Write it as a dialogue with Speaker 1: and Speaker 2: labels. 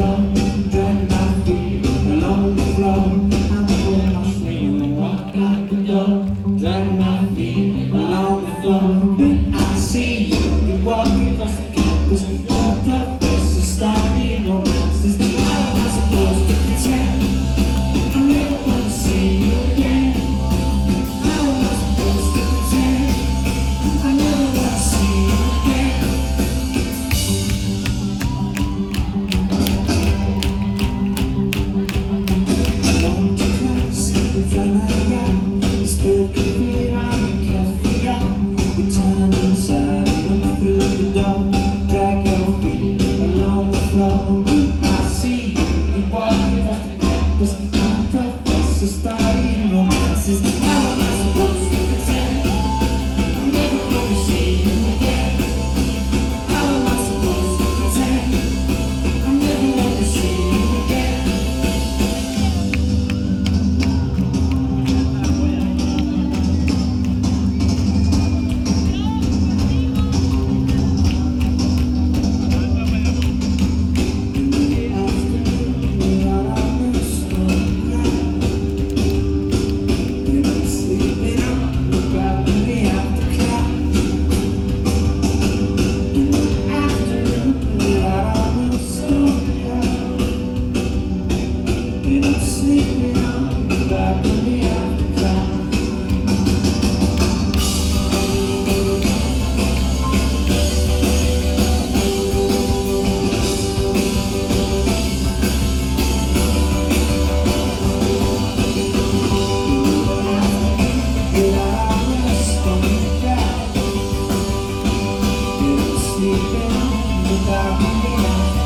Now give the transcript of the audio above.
Speaker 1: floor, drag my feet along the floor. I'm pulling my swing and walk out the door, drag my feet along the floor. Then I see you walking across the campus, your purpose is starting romances. How am I supposed to pretend I never want to see you again? How am I supposed to pretend I never want to see you again? I want to class every time I got still keeping around, can't figure out. We turn inside, run through the door, drag your feet along the floor. I see you walking off the campus, my purpose is starting romances. How am I supposed to pretend I'm never gonna see you again? How am I supposed to pretend I'm never gonna see you again? Sleeping on the balcony of the cloud. Sleeping on the balcony of the cloud.